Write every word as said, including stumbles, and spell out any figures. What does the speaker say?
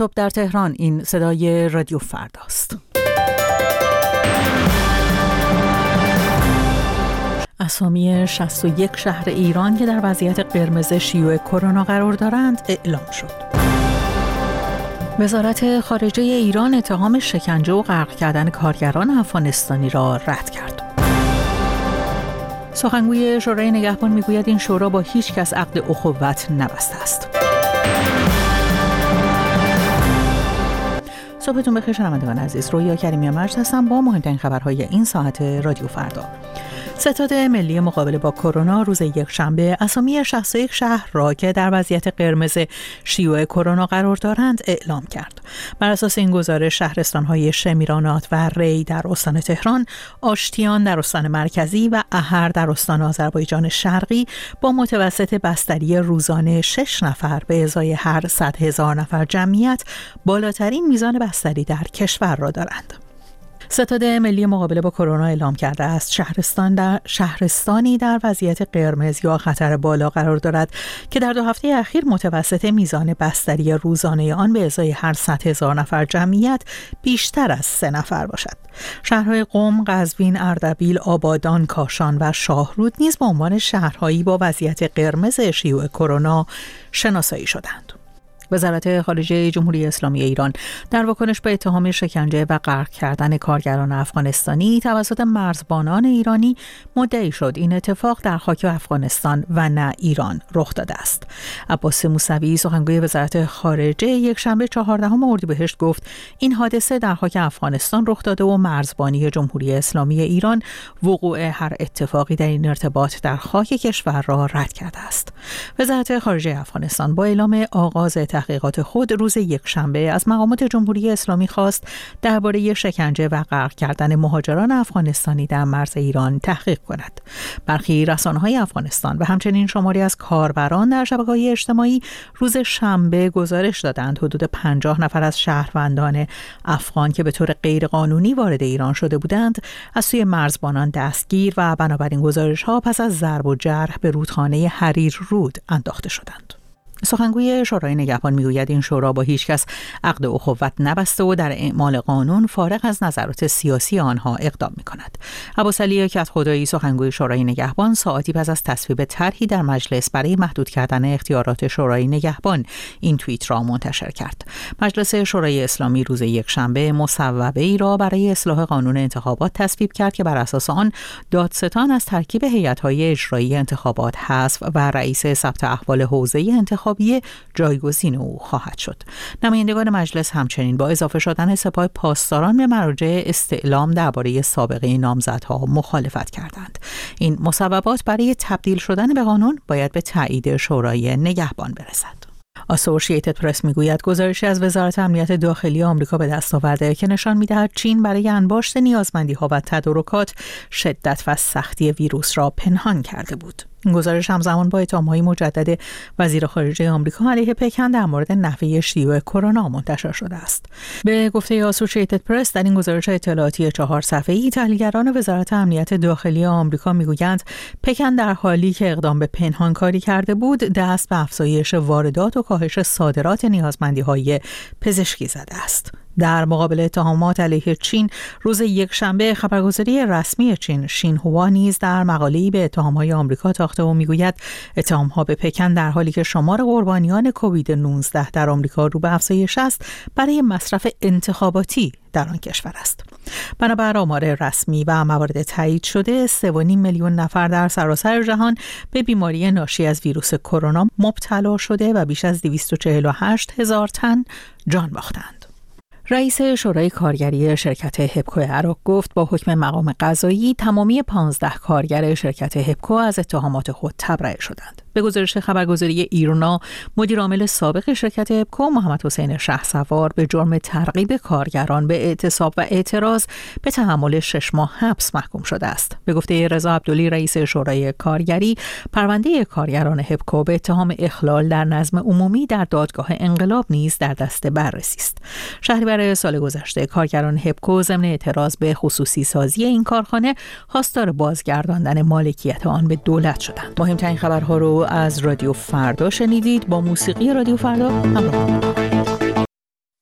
صبح در تهران، این صدای رادیو فرداست. اسامی شصت و یک شهر ایران که در وضعیت قرمز شیوع کرونا قرار دارند اعلام شد. وزارت خارجه ایران اتهام شکنجه و غرق کردن کارگران افغانستانی را رد کرد. سخنگوی شورای نگهبان میگوید این شورا با هیچ کس عقد اخوت نبسته است. صبحتون بخیر شنوندگان عزیز، رویا کریمی مجد هستم با مهمترین خبرهای این ساعت رادیو فردا. ستاد ملی مقابله با کرونا روز یکشنبه اسامی شصت و یک شهر را که در وضعیت قرمز شیوع کرونا قرار دارند اعلام کرد. بر اساس این گزارش شهرستان‌های شمیرانات و ری در استان تهران، آشتیان در استان مرکزی و احر در استان آذربایجان شرقی با متوسط بستری روزانه شش نفر به ازای هر صد هزار نفر جمعیت بالاترین میزان بستری در کشور را دارند. ستاد ملی مقابله با کرونا اعلام کرده است شهرستان در شهرستانی در وضعیت قرمز یا خطر بالا قرار دارد که در دو هفته اخیر متوسط میزان بستری روزانه آن به ازای هر صد هزار نفر جمعیت بیشتر از سه نفر باشد. شهرهای قم، قزوین، اردبیل، آبادان، کاشان و شاهرود نیز به عنوان شهرهایی با وضعیت قرمز شیوع کرونا شناسایی شدند. وزارت خارجه جمهوری اسلامی ایران در واکنش به اتهام شکنجه و غرق کردن کارگران افغانستانی توسط مرزبانان ایرانی مدعی شد این اتفاق در خاک افغانستان و نه ایران رخ داده است. عباس موسوی سخنگوی وزارت خارجه یکشنبه چهاردهم اردیبهشت گفت این حادثه در خاک افغانستان رخ داده و مرزبانی جمهوری اسلامی ایران وقوع هر اتفاقی در این ارتباط در خاک کشور را رد کرده است. وزارت خارجه افغانستان با اعلام آغاز تحقیقات خود روز یکشنبه از مقامات جمهوری اسلامی خواست درباره شکنجه و غرق کردن مهاجران افغانستانی در مرز ایران تحقیق کند. برخی رسانه‌های افغانستان و همچنین شماری از کاربران در شبکه‌های اجتماعی روز شنبه گزارش دادند حدود پنجاه نفر از شهروندان افغان که به طور غیرقانونی وارد ایران شده بودند از سوی مرزبانان دستگیر و بنابراین گزارش‌ها پس از ضرب و جرح به رودخانه حریر رود انداخته شدند. سخنگوی شورای نگهبان میگوید این شورا با هیچ کس عقد اخوت نبسته و در اعمال قانون فارغ از نظرات سیاسی آنها اقدام میکند. عباسعلی کدخدایی سخنگوی شورای نگهبان ساعتی پس از تصویب طرحی در مجلس برای محدود کردن اختیارات شورای نگهبان این توییت را منتشر کرد. مجلس شورای اسلامی روز یکشنبه مصوبه ای را برای اصلاح قانون انتخابات تصویب کرد که بر اساس آن دادستان از ترکیب هیئت‌های اجرایی انتخابات حذف و رئیس ثبت احوال حوزه انتخابات جایگزین او خواهد شد. نمایندگان مجلس همچنین با اضافه شدن سپاه پاسداران به مراجع استعلام درباره سابقه نامزدها مخالفت کردند. این مصوبات برای تبدیل شدن به قانون باید به تایید شورای نگهبان برسد. آسوشییتد پرس میگوید گزارشی از وزارت امنیت داخلی آمریکا به دست آورده که نشان میدهد چین برای انباشت نیازمندی‌ها و تدارکات شدت و سختی ویروس را پنهان کرده بود. این گزارش همزمان با اتهام‌های مجدد وزیر خارجه آمریکا علیه پکن در مورد نحوه شیوع کرونا منتشر شده است. به گفته آسوشییتد پرس در این گزارش اطلاعاتی چهار صفحه‌ای تحلیلگران وزارت امنیت داخلی آمریکا میگویند پکن در حالی که اقدام به پنهانکاری کرده بود دست به افزایش واردات و کاهش صادرات نیازمندی‌های پزشکی زده است. در مقابل اتهامات علیه چین روز یکشنبه خبرگزاری رسمی چین شینهوا نیز در مقاله‌ای به اتهام‌های آمریکا تاخته و میگوید اتهام‌ها به پکن در حالی که شمار قربانیان کووید نوزده در آمریکا رو به افزایش است برای مصرف انتخاباتی در آن کشور است. بنابر آمار رسمی و موارد تایید شده سه و نیم میلیون نفر در سراسر جهان به بیماری ناشی از ویروس کرونا مبتلا شده و بیش از دویست و چهل و هشت هزار تن جان باختند. رئیس شورای کارگری شرکت هپکو عراق گفت با حکم مقام قضایی تمامی پانزده کارگر شرکت هپکو از اتهامات خود تبرئه شدند. به گزارش خبرگزاری ایرنا، مدیر عامل سابق شرکت هپکو محمد حسین شهسوار به جرم ترغیب کارگران به اعتصاب و اعتراض به تحمل شش ماه حبس محکوم شده است. به گفته رضا عبدلی رئیس شورای کارگری، پرونده کارگران هپکو به اتهام اخلال در نظم عمومی در دادگاه انقلاب نیز در دست بررسی است. شهریور سال گذشته کارگران هپکو ضمن اعتراض به خصوصی سازی این کارخانه خواستار بازگرداندن مالکیت آن به دولت شدند. مهمترین خبرها رو از رادیو فردا شنیدید. با موسیقی رادیو فردا همراه باشید.